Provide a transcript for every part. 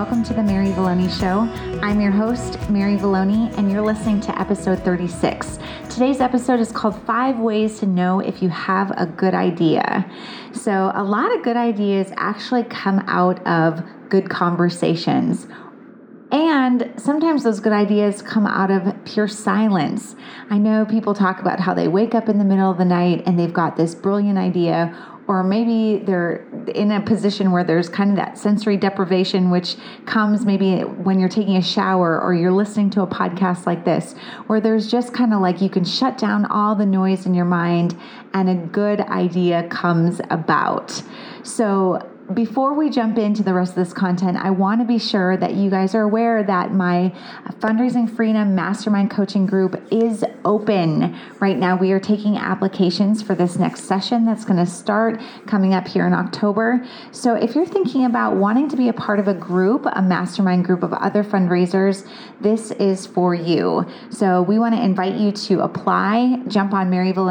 welcome to the Mary Valloni Show. I'm your host, Mary Valloni, and you're listening to episode 36. Today's episode is called 5 Ways to Know If You Have a Good Idea. So a lot of good ideas actually come out of good conversations. And sometimes those good ideas come out of pure silence. I know people talk about how they wake up in the middle of the night and they've got this brilliant idea, or maybe they're in a position where there's kind of that sensory deprivation, which comes maybe when you're taking a shower or you're listening to a podcast like this, where there's just kind of like you can shut down all the noise in your mind and a good idea comes about. So before we jump into the rest of this content, I want to be sure that you guys are aware that my Fundraising Freedom Mastermind Coaching Group is open. Right now, we are taking applications for this next session that's going to start coming up here in October. So if you're thinking about wanting to be a part of a group, a mastermind group of other fundraisers, this is for you. So we want to invite you to apply. Jump on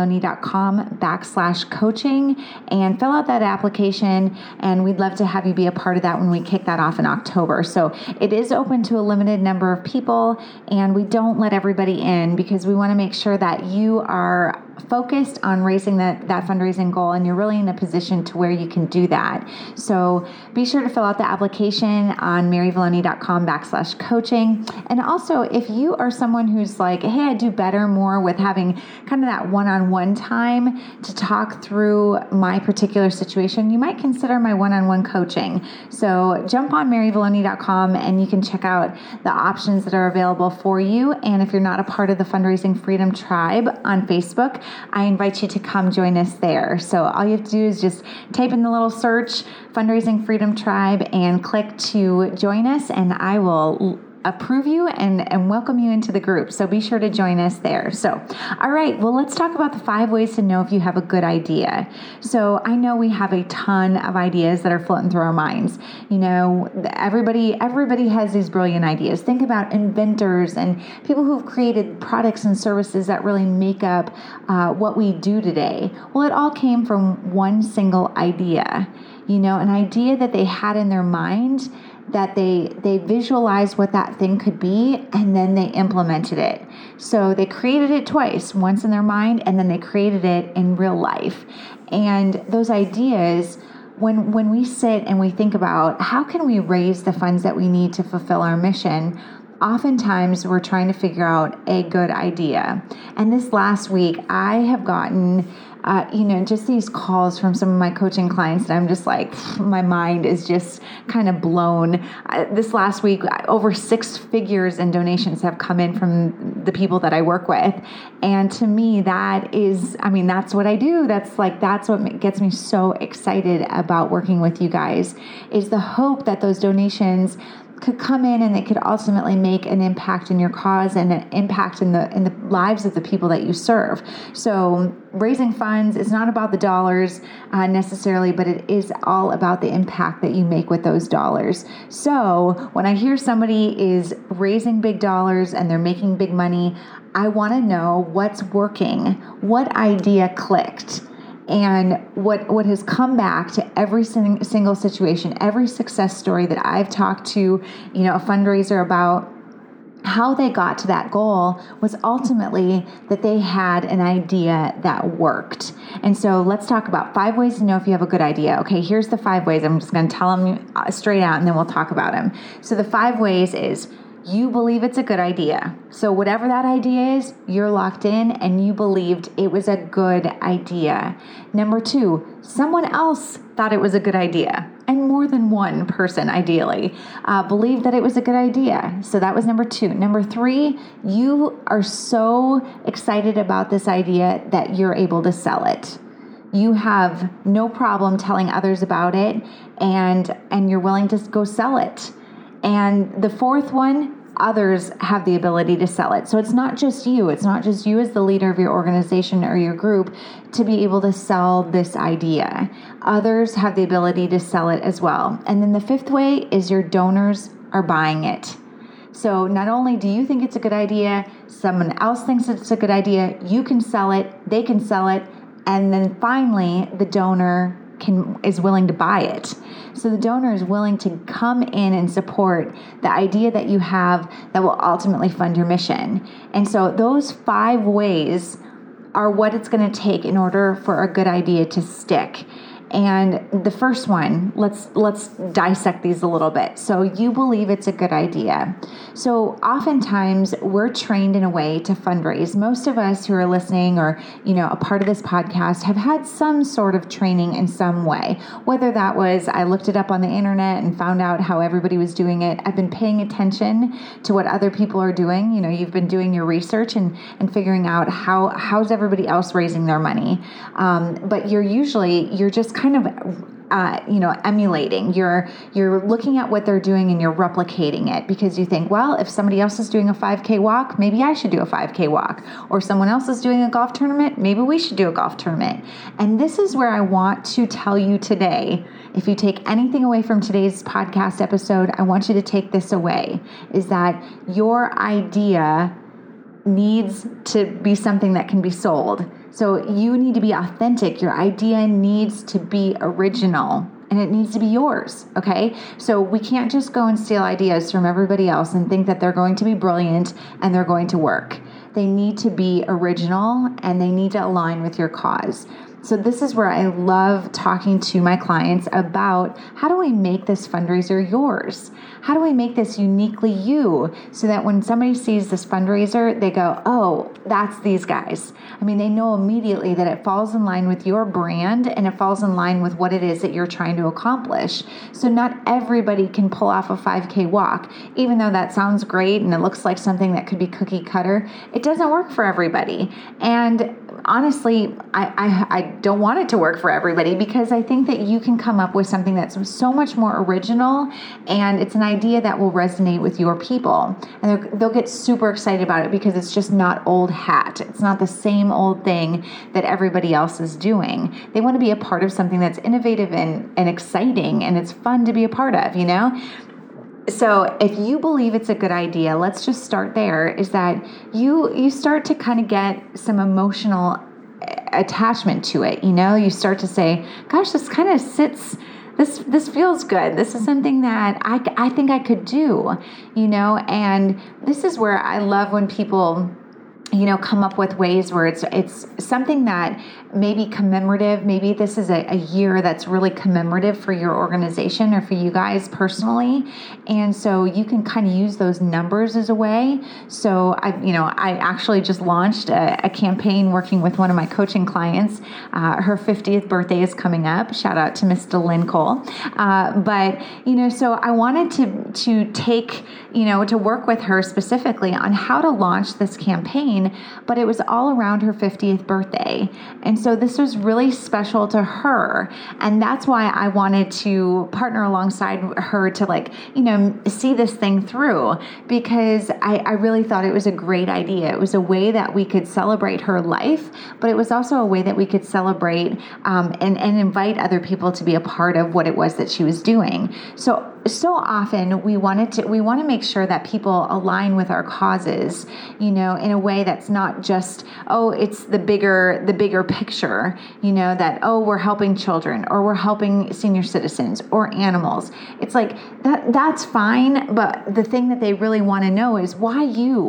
maryvalloni.com/coaching and fill out that application, and we'd love to have you be a part of that when we kick that off in October. So it is open to a limited number of people, and we don't let everybody in because we want to make sure that you are focused on raising that fundraising goal, and you're really in a position to where you can do that. So be sure to fill out the application on maryvalloni.com/coaching. And also, if you are someone who's like, hey, I do better more with having kind of that one-on-one time to talk through my particular situation, you might consider my one-on-one coaching. So jump on maryvalloni.com and you can check out the options that are available for you. And if you're not a part of the Fundraising Freedom Tribe on Facebook, I invite you to come join us there. So all you have to do is just type in the little search, Fundraising Freedom Tribe, and click to join us, and I will approve you and welcome you into the group. So be sure to join us there. So, all right, well, let's talk about the 5 ways to know if you have a good idea. So I know we have a ton of ideas that are floating through our minds. You know, everybody has these brilliant ideas. Think about inventors and people who've created products and services that really make up what we do today. Well, it all came from one single idea, you know, an idea that they had in their mind, that they visualized what that thing could be, and then they implemented it. So they created it twice, once in their mind, and then they created it in real life. And those ideas, when we sit and we think about how can we raise the funds that we need to fulfill our mission, oftentimes we're trying to figure out a good idea. And this last week, I have gotten just these calls from some of my coaching clients, and I'm just like, my mind is just kind of blown. This last week, over 6 figures in donations have come in from the people that I work with. And to me, that's what I do. That's what gets me so excited about working with you guys, is the hope that those donations could come in and it could ultimately make an impact in your cause and an impact in the lives of the people that you serve. So raising funds is not about the dollars necessarily, but it is all about the impact that you make with those dollars. So when I hear somebody is raising big dollars and they're making big money, I want to know what's working, what idea clicked. And what has come back to every single situation, every success story that I've talked to, a fundraiser about, how they got to that goal was ultimately that they had an idea that worked. And so let's talk about 5 ways to know if you have a good idea. Okay, here's the 5 ways. I'm just going to tell them straight out, and then we'll talk about them. So the 5 ways is: you believe it's a good idea. So whatever that idea is, you're locked in and you believed it was a good idea. Number 2, someone else thought it was a good idea. And more than one person, ideally, believed that it was a good idea. So that was number 2. Number 3, you are so excited about this idea that you're able to sell it. You have no problem telling others about it, and you're willing to go sell it. And the 4th one, others have the ability to sell it. So it's not just you. It's not just you as the leader of your organization or your group to be able to sell this idea. Others have the ability to sell it as well. And then the 5th way is your donors are buying it. So not only do you think it's a good idea, someone else thinks it's a good idea, you can sell it, they can sell it, and then finally the donor is willing to buy it. So the donor is willing to come in and support the idea that you have that will ultimately fund your mission. And so those 5 ways are what it's going to take in order for a good idea to stick. And the first one, let's dissect these a little bit. So you believe it's a good idea. So oftentimes we're trained in a way to fundraise. Most of us who are listening or, a part of this podcast have had some sort of training in some way. Whether that was, I looked it up on the internet and found out how everybody was doing it. I've been paying attention to what other people are doing. You've been doing your research and figuring out how's everybody else raising their money. But you're just kind of emulating. You're looking at what they're doing and you're replicating it because you think, well, if somebody else is doing a 5K walk, maybe I should do a 5K walk. Or someone else is doing a golf tournament, maybe we should do a golf tournament. And this is where I want to tell you today, if you take anything away from today's podcast episode, I want you to take this away, is that your idea needs to be something that can be sold. So you need to be authentic. Your idea needs to be original and it needs to be yours, okay? So we can't just go and steal ideas from everybody else and think that they're going to be brilliant and they're going to work. They need to be original and they need to align with your cause. So this is where I love talking to my clients about how do we make this fundraiser yours? How do we make this uniquely you so that when somebody sees this fundraiser, they go, oh, that's these guys. I mean, they know immediately that it falls in line with your brand and it falls in line with what it is that you're trying to accomplish. So not everybody can pull off a 5K walk, even though that sounds great and it looks like something that could be cookie cutter. It doesn't work for everybody. And honestly, I don't want it to work for everybody because I think that you can come up with something that's so much more original and it's an idea that will resonate with your people. And they'll get super excited about it because it's just not old hat. It's not the same old thing that everybody else is doing. They want to be a part of something that's innovative and exciting and it's fun to be a part of, So if you believe it's a good idea, let's just start there, is that you start to kind of get some emotional attachment to it. You start to say, gosh, this kind of sits, this feels good. This is something that I think I could do, and this is where I love when people come up with ways where it's something that may be commemorative. Maybe this is a year that's really commemorative for your organization or for you guys personally. And so you can kind of use those numbers as a way. So I actually just launched a campaign working with one of my coaching clients. Her 50th birthday is coming up. Shout out to Miss Lynn Cole. But so I wanted to take, to work with her specifically on how to launch this campaign, but it was all around her 50th birthday. And so this was really special to her. And that's why I wanted to partner alongside her to see this thing through, because I really thought it was a great idea. It was a way that we could celebrate her life, but it was also a way that we could celebrate and invite other people to be a part of what it was that she was doing. So often we want to make sure that people align with our causes, in a way that's not just, it's the bigger picture, that, we're helping children or we're helping senior citizens or animals. It's like that's fine. But the thing that they really want to know is why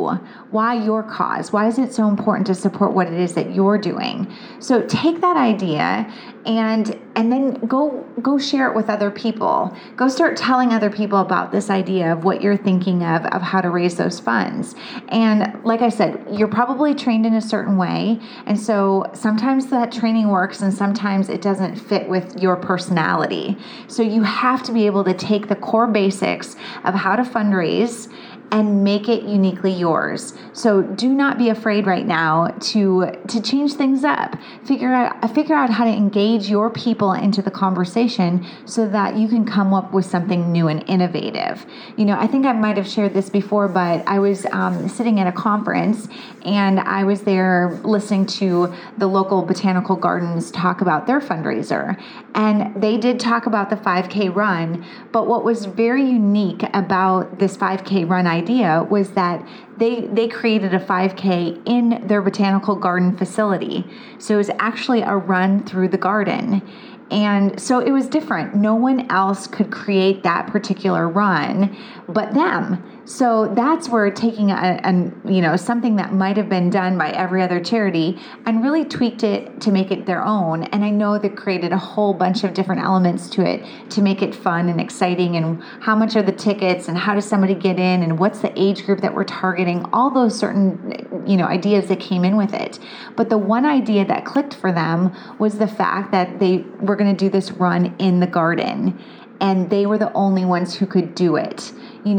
your cause? Why is it so important to support what it is that you're doing? So take that idea and then go share it with other people. Go start telling other people about this idea of what you're thinking of how to raise those funds. And like I said, you're probably trained in a certain way. And so sometimes that training works and sometimes it doesn't fit with your personality. So you have to be able to take the core basics of how to fundraise and make it uniquely yours. So do not be afraid right now to change things up. Figure out how to engage your people into the conversation so that you can come up with something new and innovative. I think I might have shared this before, but I was sitting at a conference and I was there listening to the local botanical gardens talk about their fundraiser. And they did talk about the 5K run, but what was very unique about this 5K run idea was that they created a 5K in their botanical garden facility. So it was actually a run through the garden. And so it was different. No one else could create that particular run but them. So that's where taking something that might have been done by every other charity and really tweaked it to make it their own. And I know they created a whole bunch of different elements to it to make it fun and exciting, and how much are the tickets and how does somebody get in and what's the age group that we're targeting, all those certain ideas that came in with it. But the one idea that clicked for them was the fact that they were going to do this run in the garden, and they were the only ones who could do it.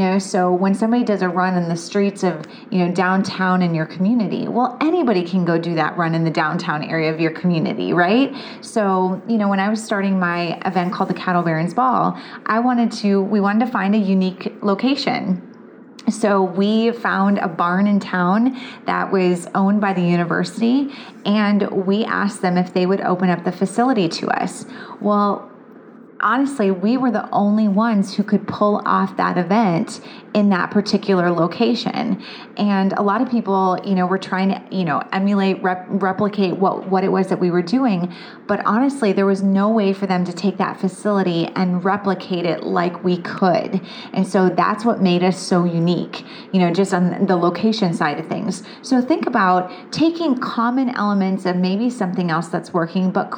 So when somebody does a run in the streets of, downtown in your community, well, anybody can go do that run in the downtown area of your community, right? So, when I was starting my event called the Cattle Barons Ball, we wanted to find a unique location. So we found a barn in town that was owned by the university, and we asked them if they would open up the facility to us. Well, honestly, we were the only ones who could pull off that event in that particular location. And a lot of people, were trying to, emulate, replicate what it was that we were doing. But honestly, there was no way for them to take that facility and replicate it like we could. And so that's what made us so unique, just on the location side of things. So think about taking common elements of maybe something else that's working, but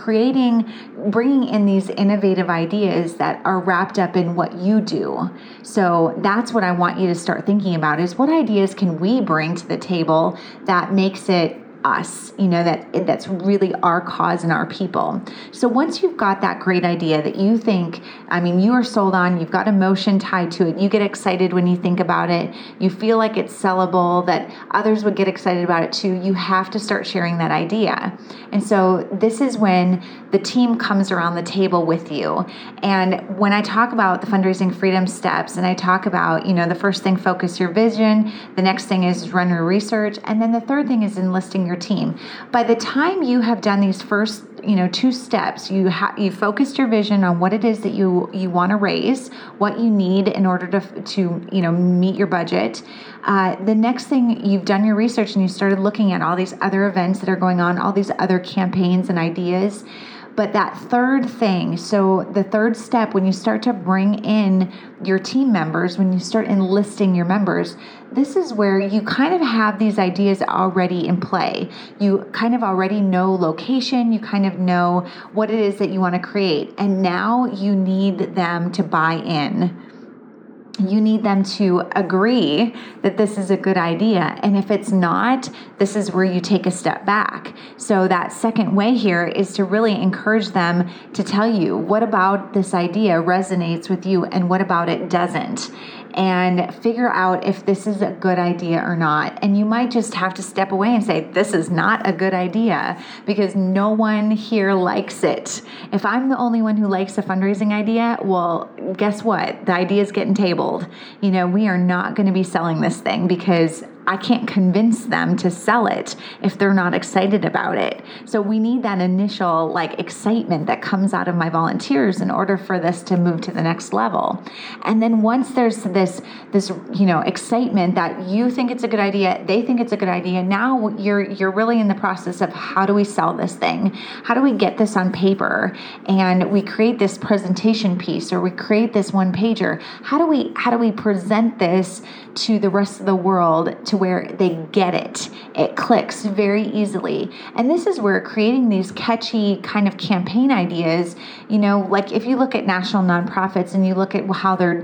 bringing in these innovative ideas that are wrapped up in what you do. So that's what I want you to start thinking about, is what ideas can we bring to the table that makes it us, that's really our cause and our people. So once you've got that great idea that you think, you are sold on, you've got emotion tied to it, you get excited when you think about it, you feel like it's sellable, that others would get excited about it too, you have to start sharing that idea. And so this is when the team comes around the table with you. And when I talk about the fundraising freedom steps, and I talk about, the first thing, focus your vision, the next thing is run your research, and then the third thing is enlisting your team. By the time you have done these first, 2 steps, you focused your vision on what it is that you want to raise, what you need in order to meet your budget. The next thing, you've done your research and you started looking at all these other events that are going on, all these other campaigns and ideas. But that third thing, so the third step, when you start to bring in your team members, when you start enlisting your members, this is where you kind of have these ideas already in play. You kind of already know location, you kind of know what it is that you want to create, and now you need them to buy in. You need them to agree that this is a good idea. And if it's not, this is where you take a step back. So that second way here is to really encourage them to tell you, what about this idea resonates with you and what about it doesn't? And figure out if this is a good idea or not. And you might just have to step away and say, this is not a good idea, because no one here likes it. If I'm the only one who likes a fundraising idea, well, guess what? The idea is getting tabled. We are not going to be selling this thing, because I can't convince them to sell it if they're not excited about it. So we need that initial excitement that comes out of my volunteers in order for this to move to the next level. And then once there's this excitement that you think it's a good idea, they think it's a good idea, now you're really in the process of, how do we sell this thing? How do we get this on paper? And we create this presentation piece, or we create this one pager. How do we present this to the rest of the world to where they get it? It clicks very easily. And this is where creating these catchy kind of campaign ideas, if you look at national nonprofits and you look at how they're,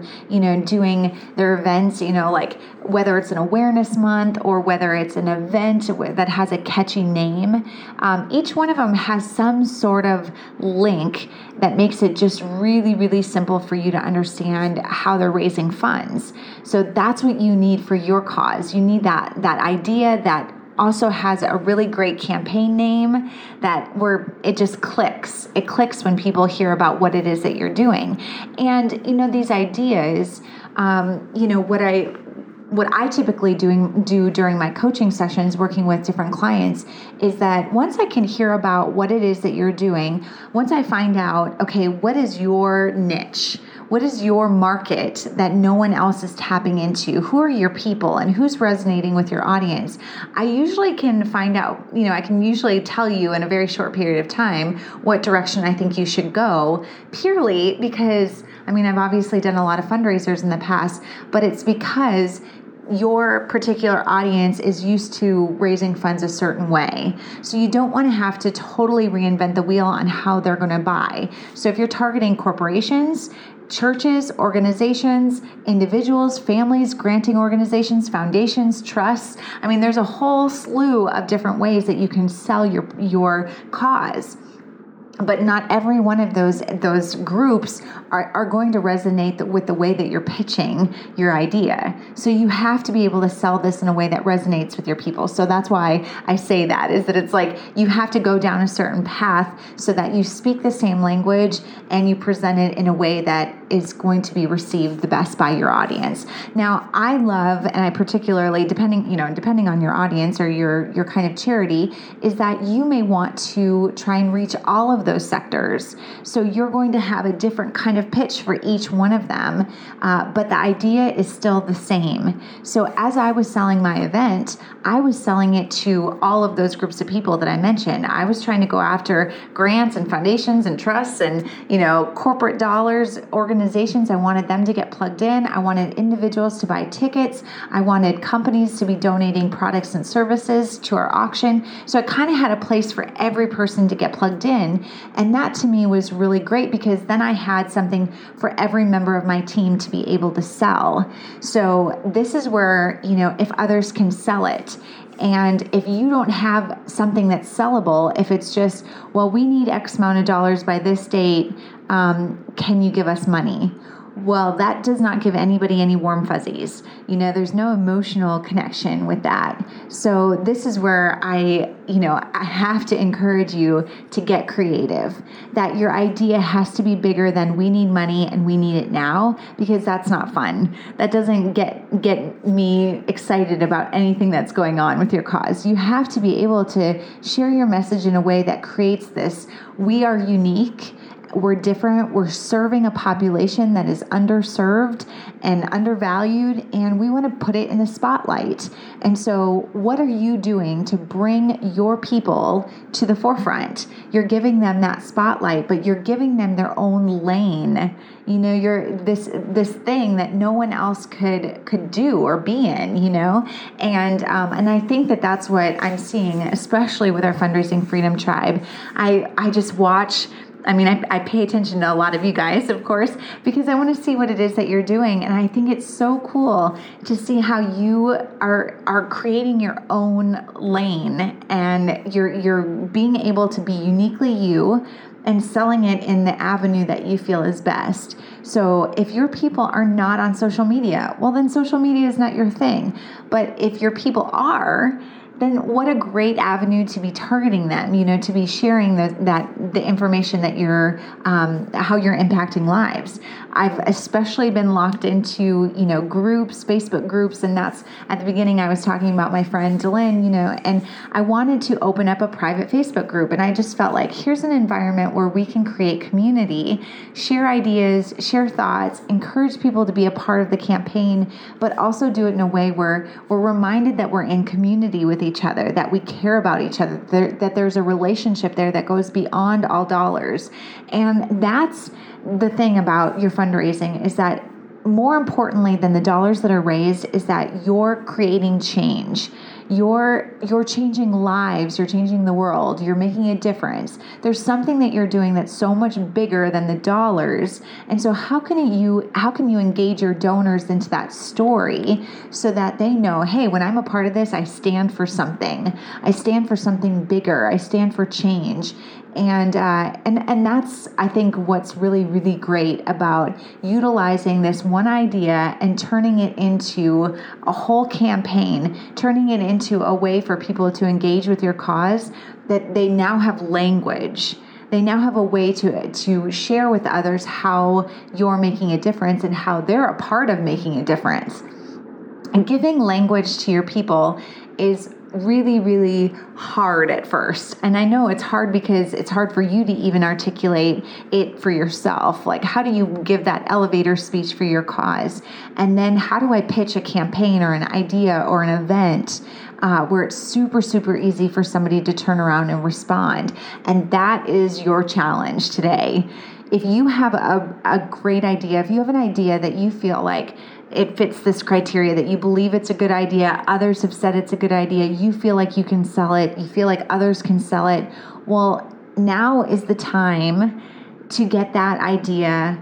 doing their events, whether it's an awareness month or whether it's an event that has a catchy name, each one of them has some sort of link that makes it just really, really simple for you to understand how they're raising funds. So that's what you need for your cause. You need that idea that also has a really great campaign name, that where it just clicks. It clicks when people hear about what it is that you're doing. And, these ideas, what I typically do during my coaching sessions working with different clients is that once I can hear about what it is that you're doing, once I find out, okay, what is your niche? What is your market that no one else is tapping into? Who are your people and who's resonating with your audience? I usually can find out, I can usually tell you in a very short period of time what direction I think you should go, purely because, I've obviously done a lot of fundraisers in the past, but it's because your particular audience is used to raising funds a certain way. So you don't want to have to totally reinvent the wheel on how they're going to buy. So if you're targeting corporations, churches, organizations, individuals, families, granting organizations, foundations, trusts, there's a whole slew of different ways that you can sell your cause. But not every one of those groups are going to resonate with the way that you're pitching your idea. So you have to be able to sell this in a way that resonates with your people. So that's why I say that, is that it's like you have to go down a certain path so that you speak the same language and you present it in a way that is going to be received the best by your audience. Now, I love, and I particularly, depending on your audience or your kind of charity, is that you may want to try and reach all of those sectors. So you're going to have a different kind of pitch for each one of them, but the idea is still the same. So as I was selling my event, I was selling it to all of those groups of people that I mentioned. I was trying to go after grants and foundations and trusts and, corporate dollars, organizations. I wanted them to get plugged in. I wanted individuals to buy tickets. I wanted companies to be donating products and services to our auction. So I kind of had a place for every person to get plugged in. And that to me was really great because then I had something for every member of my team to be able to sell. So this is where, if others can sell it, and if you don't have something that's sellable, if it's just, well, we need X amount of dollars by this date, can you give us money? Well, that does not give anybody any warm fuzzies. There's no emotional connection with that. So this is where I have to encourage you to get creative, that your idea has to be bigger than we need money and we need it now, because that's not fun. That doesn't get me excited about anything that's going on with your cause. You have to be able to share your message in a way that creates this, we are unique, we're different, we're serving a population that is underserved and undervalued, and we want to put it in the spotlight. And so what are you doing to bring your people to the forefront? You're giving them that spotlight, but you're giving them their own lane. You're this thing that no one else could do or be in, and I think that that's what I'm seeing, especially with our Fundraising Freedom Tribe. I just watch. I pay attention to a lot of you guys, of course, because I want to see what it is that you're doing. And I think it's so cool to see how you are creating your own lane, and you're being able to be uniquely you and selling it in the avenue that you feel is best. So if your people are not on social media, well, then social media is not your thing. But if your people are, then what a great avenue to be targeting them, to be sharing the information that you're, how you're impacting lives. I've especially been locked into, groups, Facebook groups, and that's at the beginning I was talking about my friend Dylan, and I wanted to open up a private Facebook group, and I just felt like here's an environment where we can create community, share ideas, share thoughts, encourage people to be a part of the campaign, but also do it in a way where we're reminded that we're in community with each other, that we care about each other, that there's a relationship there that goes beyond all dollars. And that's the thing about your fundraising, is that more importantly than the dollars that are raised is that you're creating change. You're changing lives, you're changing the world, you're making a difference. There's something that you're doing that's so much bigger than the dollars. And so how can you engage your donors into that story so that they know, hey, when I'm a part of this, I stand for something. I stand for something bigger. I stand for change. And that's, I think, what's really, really great about utilizing this one idea and turning it into a whole campaign, turning it into a way for people to engage with your cause, that they now have language. They now have a way to share with others how you're making a difference and how they're a part of making a difference. And giving language to your people is really, really hard at first. And I know it's hard because it's hard for you to even articulate it for yourself. Like, how do you give that elevator speech for your cause? And then how do I pitch a campaign or an idea or an event where it's super, super easy for somebody to turn around and respond? And that is your challenge today. If you have a great idea, if you have an idea that you feel like it fits this criteria, that you believe it's a good idea, others have said it's a good idea, you feel like you can sell it, you feel like others can sell it, well, now is the time to get that idea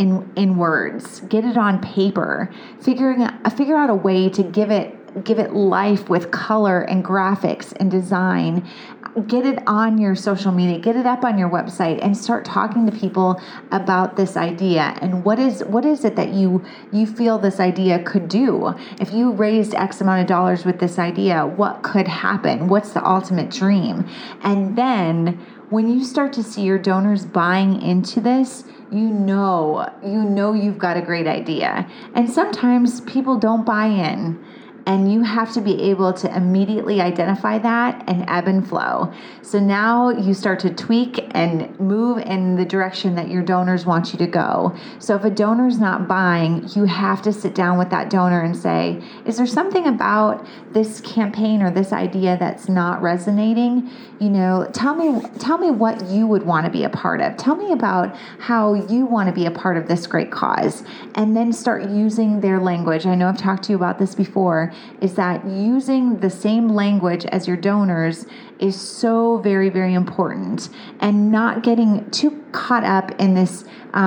in words, get it on paper, figure out a way to give it life with color and graphics and design. Get it on your social media, get it up on your website, and start talking to people about this idea. And what is it that you feel this idea could do? If you raised X amount of dollars with this idea, what could happen? What's the ultimate dream? And then when you start to see your donors buying into this, you know you've got a great idea. And sometimes people don't buy in. And you have to be able to immediately identify that and ebb and flow. So now you start to tweak and move in the direction that your donors want you to go. So if a donor's not buying, you have to sit down with that donor and say, is there something about this campaign or this idea that's not resonating? Tell me what you would want to be a part of. Tell me about how you want to be a part of this great cause. And then start using their language. I know I've talked to you about this before, is that using the same language as your donors is so very, very important, and not getting too caught up in this,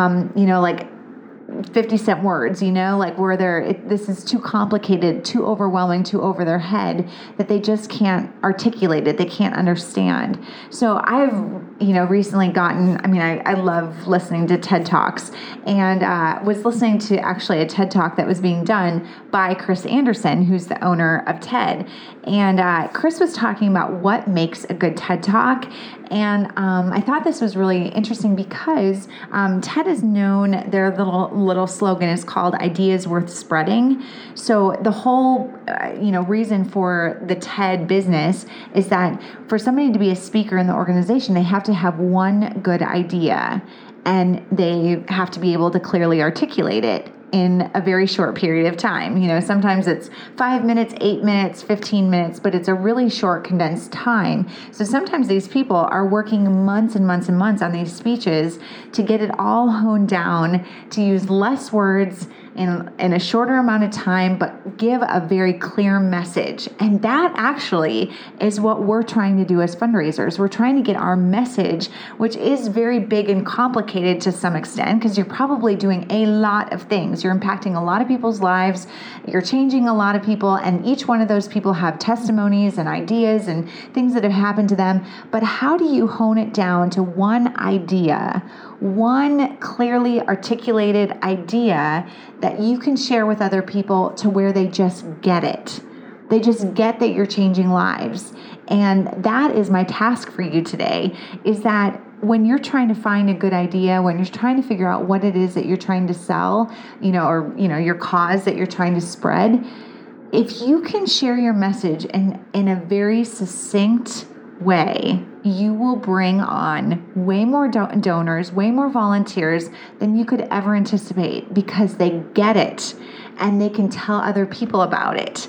like 50-cent words, like where this is too complicated, too overwhelming, too over their head, that they just can't articulate it. They can't understand. So I've, recently gotten, I love listening to TED Talks, and was listening to actually a TED Talk that was being done by Chris Anderson, who's the owner of TED. And Chris was talking about what makes a good TED Talk. And I thought this was really interesting because TED is known, their little slogan is called "Ideas Worth Spreading." So the whole reason for the TED business is that for somebody to be a speaker in the organization, they have to have one good idea, and they have to be able to clearly articulate it in a very short period of time. Sometimes it's 5 minutes, 8 minutes, 15 minutes, but it's a really short condensed time. So sometimes these people are working months and months and months on these speeches to get it all honed down, to use less words in a shorter amount of time, but give a very clear message. And that actually is what we're trying to do as fundraisers. We're trying to get our message, which is very big and complicated to some extent, because you're probably doing a lot of things. You're impacting a lot of people's lives. You're changing a lot of people, and each one of those people have testimonies and ideas and things that have happened to them. But how do you hone it down to one idea, one clearly articulated idea that you can share with other people to where they just get it? They just get that you're changing lives. And that is my task for you today, is that when you're trying to find a good idea, when you're trying to figure out what it is that you're trying to sell, or your cause that you're trying to spread, if you can share your message in a very succinct way, you will bring on way more donors, way more volunteers than you could ever anticipate, because they get it and they can tell other people about it.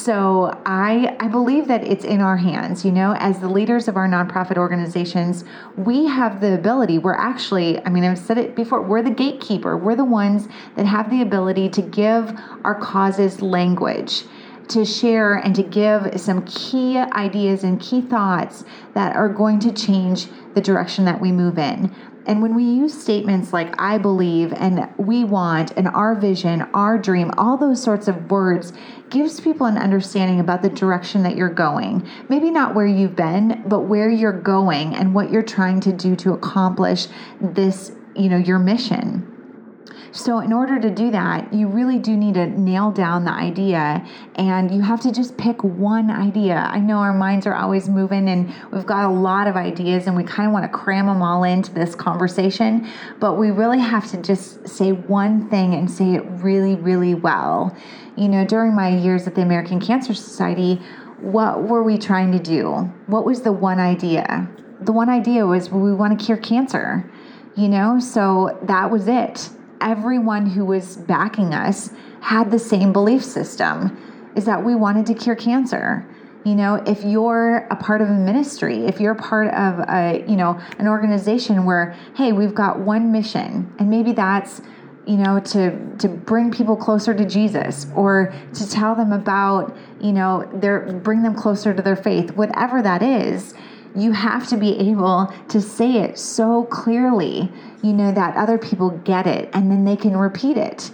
So I believe that it's in our hands. As the leaders of our nonprofit organizations, we have the ability. We're actually, I've said it before, we're the gatekeeper. We're the ones that have the ability to give our causes language, to share and to give some key ideas and key thoughts that are going to change the direction that we move in. And when we use statements like "I believe" and "we want" and "our vision," "our dream," all those sorts of words gives people an understanding about the direction that you're going. Maybe not where you've been, but where you're going and what you're trying to do to accomplish this, your mission. So in order to do that, you really do need to nail down the idea, and you have to just pick one idea. I know our minds are always moving and we've got a lot of ideas and we kind of want to cram them all into this conversation, but we really have to just say one thing and say it really, really well. During my years at the American Cancer Society, what were we trying to do? What was the one idea? The one idea was we want to cure cancer, so that was it. Everyone who was backing us had the same belief system, is that we wanted to cure cancer. If you're a part of a ministry, if you're part of an organization where, hey, we've got one mission, and maybe that's to bring people closer to Jesus, or to tell them about, bring them closer to their faith, whatever that is, you have to be able to say it so clearly, that other people get it and then they can repeat it.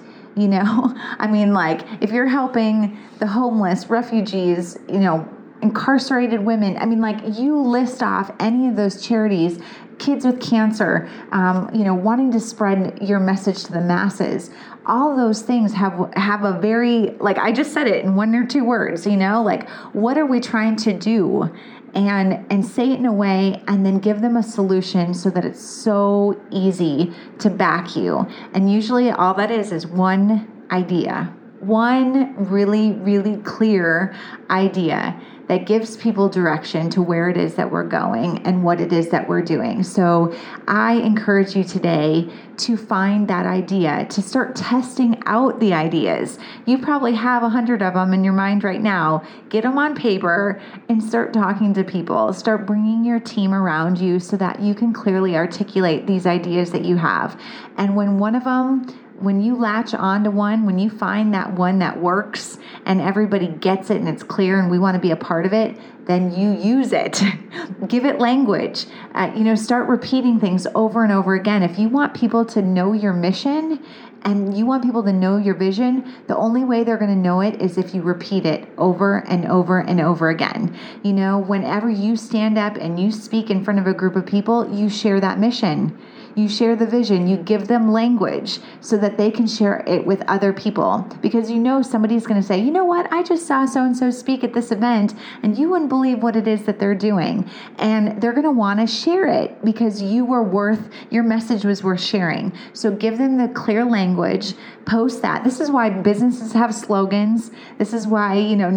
If you're helping the homeless, refugees, incarcerated women, you list off any of those charities, kids with cancer, wanting to spread your message to the masses. All those things have a very, I just said it in one or two words, what are we trying to do? And say it in a way, and then give them a solution so that it's so easy to back you. And usually all that is one idea, one really, really clear idea that gives people direction to where it is that we're going and what it is that we're doing. So I encourage you today to find that idea, to start testing out the ideas. You probably have 100 of them in your mind right now. Get them on paper and start talking to people. Start bringing your team around you so that you can clearly articulate these ideas that you have. And when you latch onto one, when you find that one that works and everybody gets it and it's clear and we want to be a part of it, then you use it. Give it language. Start repeating things over and over again. If you want people to know your mission and you want people to know your vision, the only way they're going to know it is if you repeat it over and over and over again. Whenever you stand up and you speak in front of a group of people, you share that mission. You share the vision, you give them language so that they can share it with other people. Because somebody's going to say, you know what, I just saw so-and-so speak at this event and you wouldn't believe what it is that they're doing. And they're going to want to share it because your message was worth sharing. So give them the clear language, post that. This is why businesses have slogans. This is why,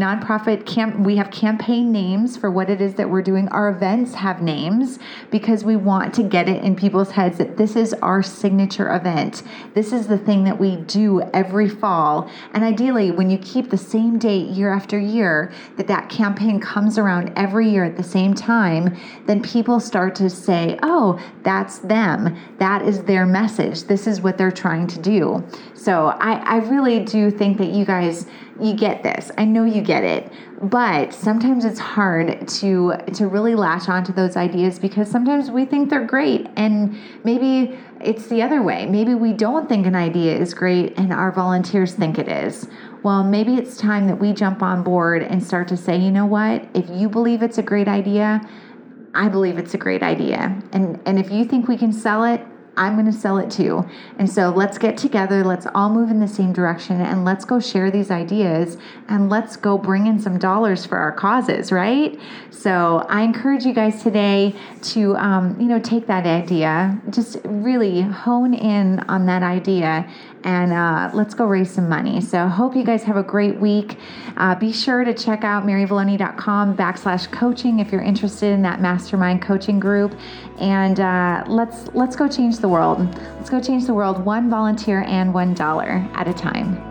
we have campaign names for what it is that we're doing. Our events have names because we want to get it in people's heads that this is our signature event. This is the thing that we do every fall. And ideally, when you keep the same date year after year, that campaign comes around every year at the same time, then people start to say, oh, that's them. That is their message. This is what they're trying to do. So I really do think that you guys, you get this. I know you get it. But sometimes it's hard to really latch onto those ideas because sometimes we think they're great and maybe it's the other way. Maybe we don't think an idea is great and our volunteers think it is. Well, maybe it's time that we jump on board and start to say, you know what? If you believe it's a great idea, I believe it's a great idea. And if you think we can sell it, I'm going to sell it too. And so let's get together. Let's all move in the same direction and let's go share these ideas and let's go bring in some dollars for our causes, right? So I encourage you guys today to, take that idea, just really hone in on that idea and let's go raise some money. So hope you guys have a great week. Be sure to check out maryvallone.com/coaching if you're interested in that mastermind coaching group. And let's go change the world. Let's go change the world one volunteer and $1 at a time.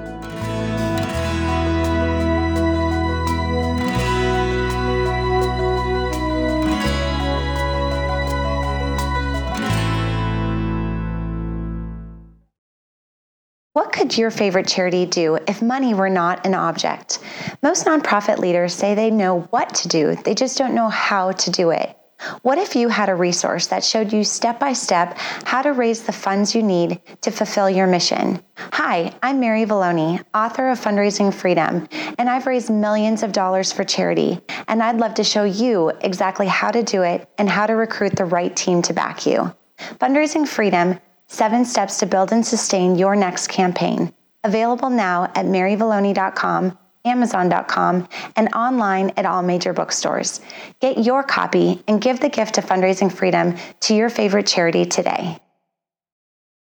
What could your favorite charity do if money were not an object? Most nonprofit leaders say they know what to do, they just don't know how to do it. What if you had a resource that showed you step by step how to raise the funds you need to fulfill your mission? Hi, I'm Mary Vallone, author of Fundraising Freedom, and I've raised millions of dollars for charity, and I'd love to show you exactly how to do it and how to recruit the right team to back you. Fundraising Freedom 7 Steps to Build and Sustain Your Next Campaign. Available now at maryvalloni.com, Amazon.com, and online at all major bookstores. Get your copy and give the gift of fundraising freedom to your favorite charity today.